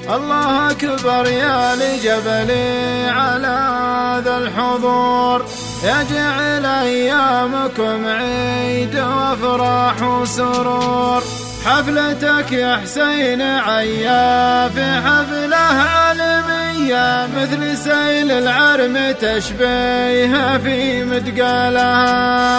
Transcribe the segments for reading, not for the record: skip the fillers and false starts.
الله أكبر يا لجبلي على ذا الحضور، يجعل أيامكم عيد وافراح وسرور. حفلتك يا حسين عيا في حفلة عالمية، مثل سيل العرم تشبيها في مدقالها.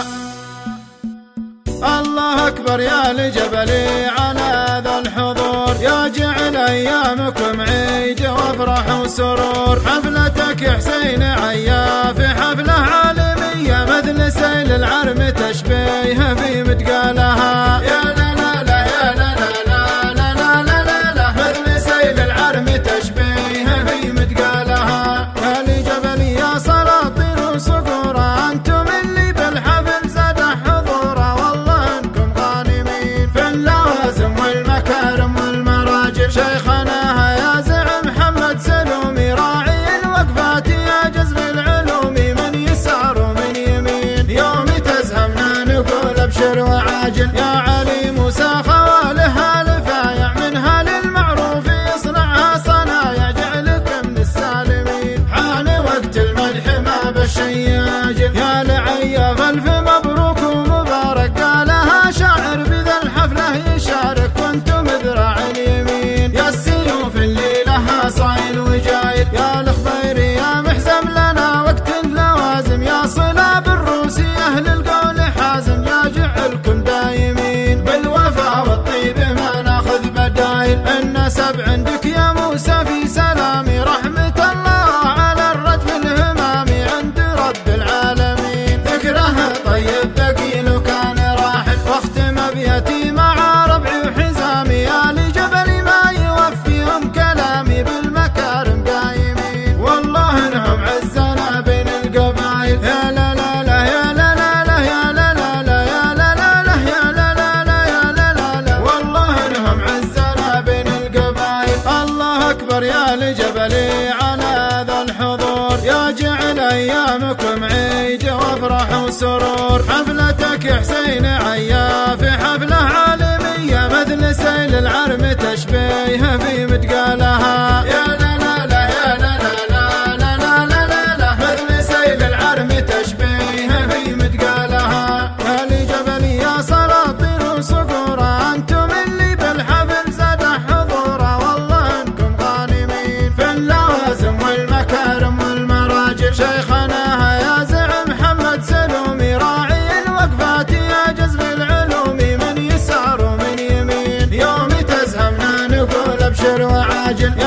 الله أكبر يا لجبلي على ذا الحضور، يجعل أيامكم عيد وافراح وسرور. حفلتك يا حسين عيا في حفلة عالمية، مثل سيل العرم تشبيها في مدقالها. يا لا لا لا يا لا لا لا لا لا لا لا، مثل سيل العرم تشبيها في مدقالها. يا لجبلي يا سلاطين وصقورة، أنتم اللي بالحفل زاد حضورة، والله انكم غانمين في اللوازم والمكارم والمراجل. شيخنا يا زعم محمد سلومي، راعي الوقفات يا جذب العلوم، من يسار ومن يمين. يوم تزهمنا نقول ابشر وعاجل، يا علي موسى خوالها الفايع، منها للمعروف يصنعها صنايع، جعلك من السالمين. حان وقت المدح ما بالشياجل، يا لعيا فالف مبروك ومبارك، قالها شاعر بذا الحفلة يشارك، وانتم ذراع اليمين. يا السيوف اللي لها صايل وجايل، يا الخضيري يا محزم لنا وقت اللوازم، يا صلا بالروسي أهل القول حازم، يا جعلكم دايمين بالوفا والطيب ما ناخذ بدايل. النسب عندك يا موسى في سلامي، رحمة الله على الرجل الهمامي عند رب العالمين. ذكره طيب ثقيل وكان راحل، واختم ابيتي مع ربعي وحزامي، يا لجبلي ما يوفيهم كلامي، بالمكارم دايمين. والله انهم عزنا بين القبائل، يا لا لا لا يا لا لا لا يا لا لا لا يا لا لا لا يا لا لا لا يا لا لا لا، والله انهم عزنا بين القبائل. الله اكبر يا لجبلي على ذا الحضور، يا جعل ايامكم عيد وافراح وسرور. حفلتك يا حسين عيا في حفلة عالمية، مثل سيل العرم تشبيها في مدقالها. يا لا لا لا يا لا لا لا لا لا لا لا، مثل سيل العرم تشبيها في مدقالها. يا لجبلي يا سلاطين وصقورة، أنتم اللي بالحفل زاد حضورة، والله انكم غانمين في اللوازم والمكارم والمراجل. شيخنا يا زعم محمد سلومي، راعي الوقفات يا جذب العلوم، من يسار ومن يمين. يوم تزهمنا نقول ابشر وعاجل،